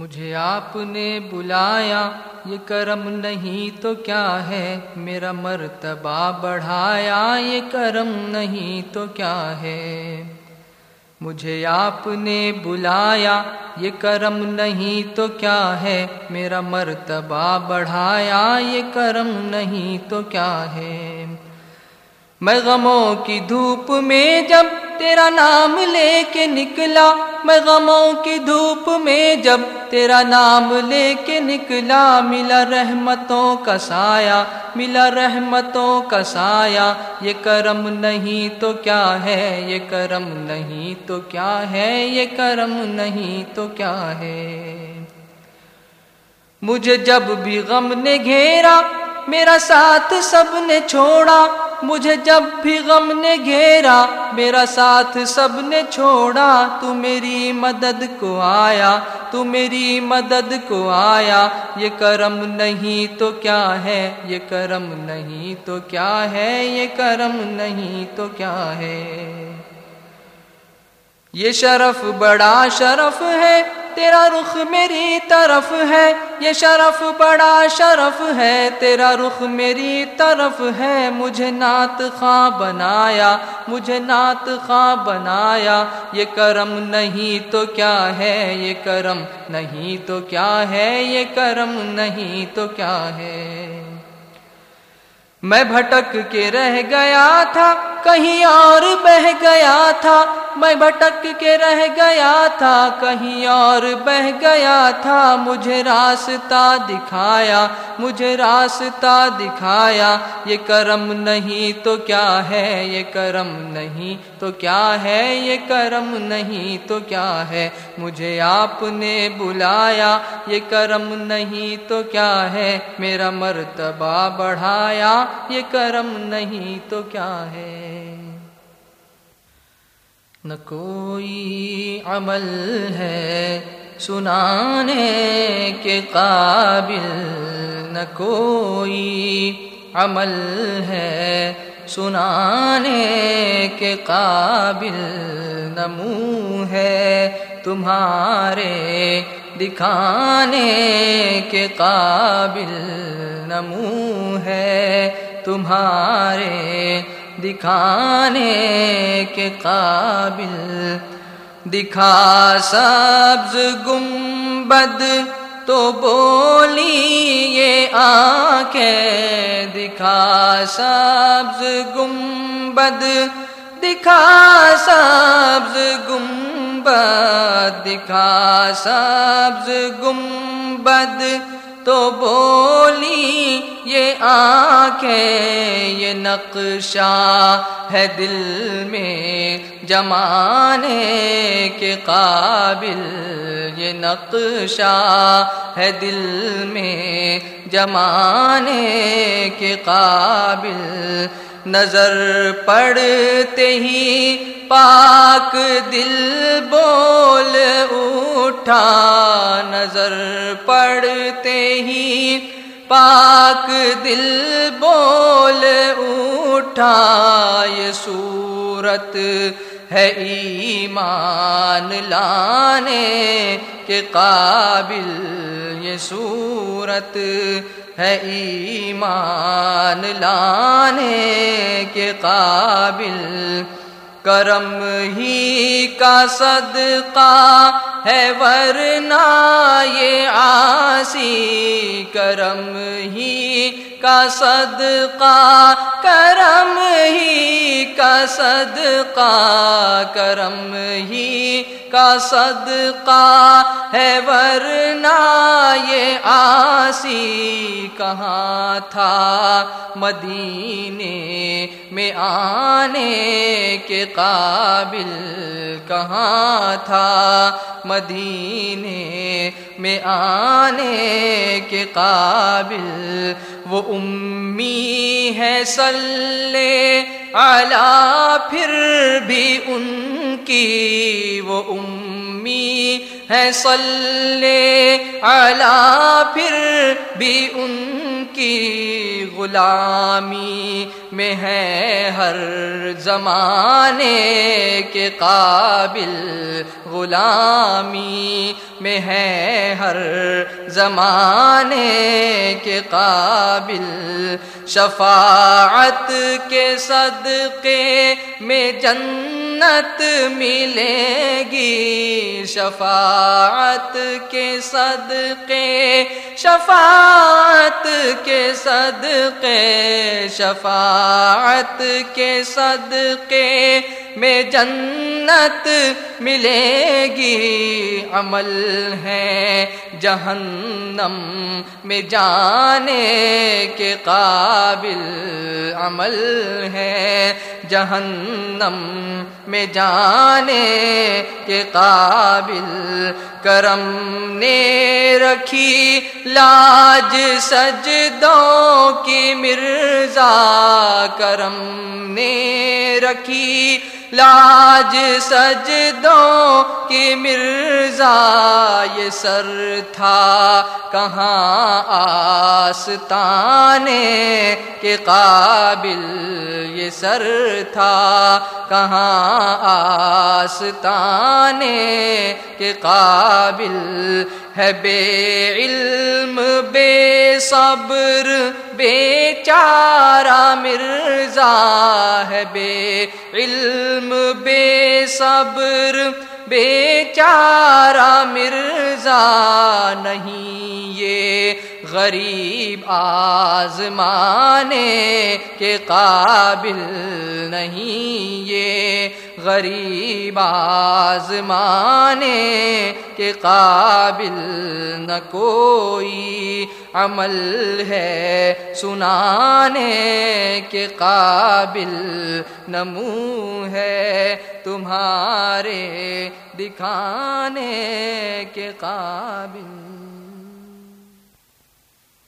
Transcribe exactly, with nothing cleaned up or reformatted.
مجھے آپ نے بلایا یہ کرم نہیں تو کیا ہے، میرا مرتبہ بڑھایا یہ کرم نہیں تو کیا ہے۔ مجھے آپ نے بلایا یہ کرم نہیں تو کیا ہے، میرا مرتبہ بڑھایا یہ کرم نہیں تو کیا ہے۔ میں غموں کی دھوپ میں جب تیرا نام لے کے نکلا، میں غموں کی دھوپ میں جب تیرا نام لے کے نکلا، ملا رحمتوں کا سایہ، ملا رحمتوں کا سایہ، یہ کرم نہیں تو کیا ہے، یہ کرم نہیں تو کیا ہے، یہ کرم نہیں تو کیا ہے۔ مجھے جب بھی غم نے گھیرا میرا ساتھ سب نے چھوڑا، مجھے جب بھی غم نے گھیرا میرا ساتھ سب نے چھوڑا، تو میری مدد کو آیا، تو میری مدد کو آیا، یہ کرم نہیں تو کیا ہے، یہ کرم نہیں تو کیا ہے، یہ کرم نہیں تو کیا ہے۔ یہ شرف بڑا شرف ہے تیرا رخ میری طرف ہے، یہ شرف بڑا شرف ہے تیرا رخ میری طرف ہے، مجھے نعت خواں بنایا، مجھے نعت خواں بنایا، یہ کرم نہیں تو کیا ہے، یہ کرم نہیں تو کیا ہے، یہ کرم نہیں تو کیا ہے۔ میں بھٹک کے رہ گیا تھا کہیں اور بہ گیا تھا، میں بھٹک کے رہ گیا تھا کہیں اور بہ گیا تھا، مجھے راستہ دکھایا، مجھے راستہ دکھایا، یہ کرم نہیں تو کیا ہے، یہ کرم نہیں تو کیا ہے، یہ کرم نہیں تو کیا ہے۔ مجھے آپ نے بلایا یہ کرم نہیں تو کیا ہے، میرا مرتبہ بڑھایا یہ کرم نہیں تو کیا ہے۔ نہ کوئی عمل ہے سنانے کے قابل، نہ کوئی عمل ہے سنانے کے قابل، نہ منہ ہے تمہارے دکھانے کے قابل، نہ منہ ہے تمہارے دکھانے کے قابل۔ دکھا سبز گنبد تو بولی یہ آنکھیں، دکھا سبز گنبد، دکھا سبز گنبد، دکھا سبز گنبد تو بولی یہ آنکھیں، یہ نقشہ ہے دل میں جمانے کے قابل، یہ نقشہ ہے دل میں جمانے کے قابل۔ نظر پڑتے ہی پاک دل بول اٹھا، نظر پڑتے ہی پاک دل بول اٹھا، یہ صورت ہے ایمان لانے کے قابل، یہ صورت ہے ایمان لانے کے قابل۔ کرم ہی کا صدقہ ہے ورنہ یہ عاصی، کرم ہی کا صدقہ، کرم ہی کا صدقہ، کرم ہی کا صدقہ ہے ورنہ یہ عاصی۔ کہاں تھا مدینے میں آنے کے قابل، کہاں تھا مدینے میں آنے کے قابل۔ وہ امی ہے صلی علی پھر بھی ان کی، وہ امی ہے صلی علی پھر بھی ان کی، غلامی میں ہے ہر زمانے کے قابل، غلامی میں ہے ہر زمانے کے قابل، شفاعت کے صدقے میں جنت ملے گی، شفاعت کے صدقے، شفاعت کے صدقے، شفاعت کے صدقے میں جنت ملے گی، عمل ہے جہنم میں جانے کے قابل، عمل ہے جہنم میں جانے کے قابل، کرم نے رکھی لاج سجدوں کی مرزا، کرم نے رکھی لاج سجدوں کی مرزا، یہ سر تھا کہاں آستانے کے قابل، یہ سر تھا کہاں آستانے کے قابل، ہے بے علم بے صبر بے چارہ مرزا، ہے بے علم بے صبر بے چارہ مرزا، نہیں یہ غریب آزمانے کے قابل، نہیں یہ غریب آزمانے کے قابل، نہ کوئی عمل ہے سنانے کے قابل، نہ منہ ہے تمہارے دکھانے کے قابل۔